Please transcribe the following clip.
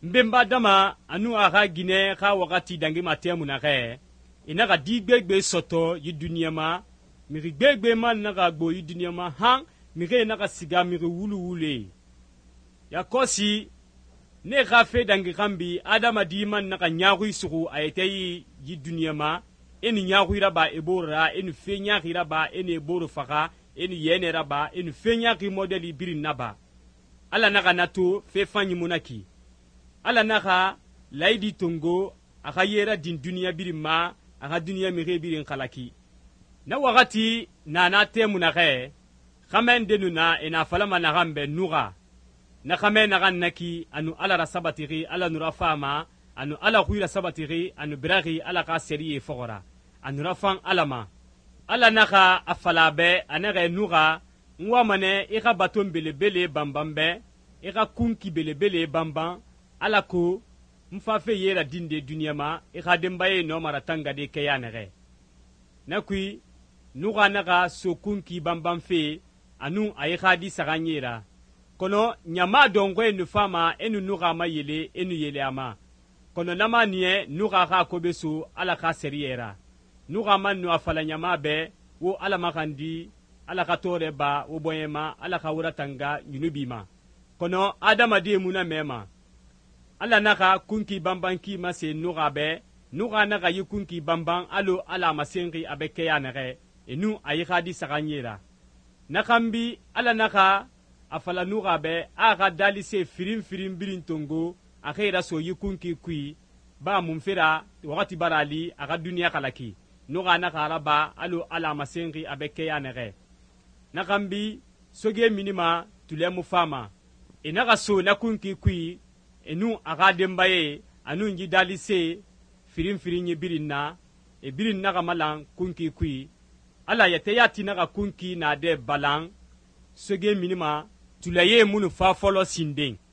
mbemba dama anu aga gine ka wakati dangi matemu na ge inaga digbegbe soto yi duniyama miri gbegbe man naga gbo yi duniyama hang miri naga siga miri wulu ya kosi ne gafe dangi kambi adama di man naga nyagu isugu ayete yi duniyama eni nyagu iraba ebora eni fe nyagu iraba eni eboro faka eni yene raba eni fe nyagu modeli birin naba ala naga nato fe fanyi munaki ala naga laidi tongo aka yera din duniya birima aka duniya mire birin kalaki na wakati na temu na ge khamen denu na ina falama na gambe nuga na khamen na naki anu ala rasabatiri ala nura fama anu ala khuira sabatiri anu biragi ala ka seriye fogora anu rafan alama ala naka afalabe anaga nuga ngwa mane ika baton belebele bambambe ika kunki belebele bambam ala ko mfafe yera dinde duniyama ika dembaye no maratanga de keyanere nakui nuga naga so kunki bambam fe anu ayika di saganyera kono nyama dongo enu fama enu nuga ma yele enu yele ama kono nama niye nuga ka kobeso ala ka seriyera nuga man no afala nyama be wo ala makandi ala ka tore ba wo boyema ala ka wuratanga yunubima kono adama de muna mema ala naka kunki bambanki mase nuga be nuga naka yikunki bamban alo ala masengi abeke yanere enu ayika di saganyera nakambi ala naka afala nuga be aga dalise firim birin tongo akhira so yikunki kui ba mumfira wakati barali aga dunia kalaki nuga naka araba alo ala masengi abeke yanere nakambi soge minima tulemu fama inaga so nakunki kui enu aga dembaye anu nji dalise firim ye birin na e birin naga malang kunki kui ala yete yati naga kunki na de balang soge minima tulaye munu fa folo sindeng